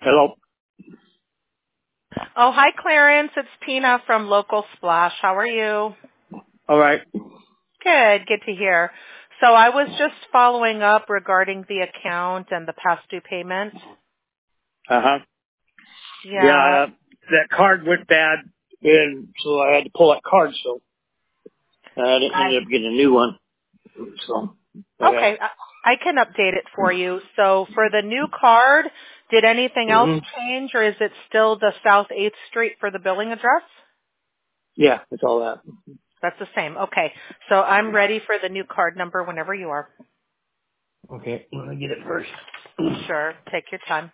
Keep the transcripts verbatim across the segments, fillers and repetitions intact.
Hello. Oh, hi, Clarence. It's Tina from Local Splash. How are you? All right. Good. Good to hear. So I was just following up regarding the account and the past due payment. Uh huh. Yeah. Yeah, uh, that card went bad, and so I had to pull that card. So I I, ended up getting a new one. So yeah. okay. I, I can update it for you. So for the new card, did anything else hmm change, or is it still the South eighth Street for the billing address? Yeah, it's all that. That's the same. Okay. So I'm ready for the new card number whenever you are. Okay, let me get it first. Sure. Take your time.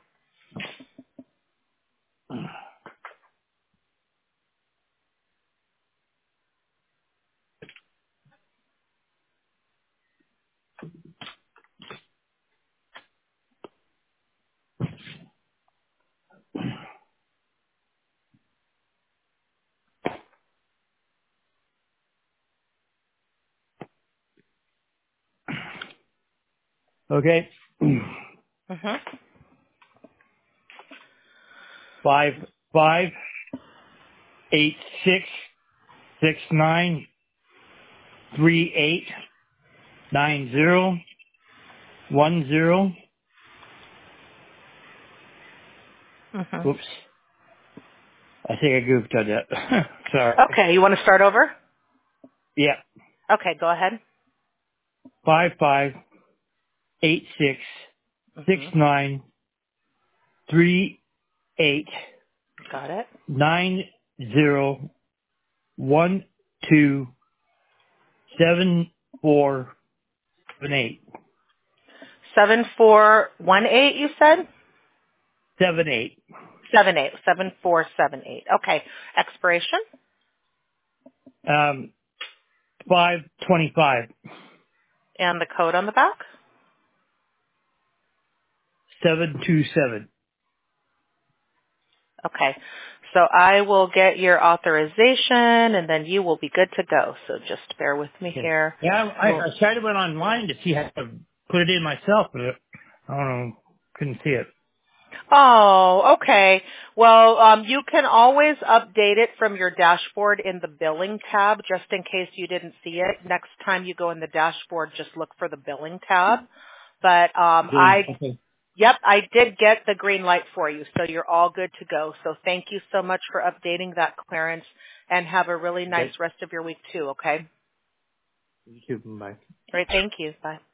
Okay. Mm-hmm. Five five eight six six nine three eight nine zero one zero. Mm-hmm. Oops. I think I goofed on that. Sorry. Okay. You want to start over? Yeah. Okay. Go ahead. Five five eight six six Mm-hmm. nine three eight Got it. nine zero one two seven four seven eight Seven four one eight. You said seven eight seven eight seven four seven eight. Okay. Expiration um five twenty five and the code on the back. seven two seven. Okay. So I will get your authorization, and then you will be good to go. So just bear with me Okay. here. Yeah, I, Well, I tried to went online to see how to put it in myself, but I don't know, couldn't see it. oh, okay. Well, um, you can always update it from your dashboard in the billing tab, just in case you didn't see it. Next time you go in the dashboard, just look for the billing tab. But um, Okay. I Okay. Yep, I did get the green light for you, so you're all good to go. So thank you so much for updating that, Clarence, and have a really nice Okay. rest of your week too, okay? You too. Bye. Great, thank you. Bye.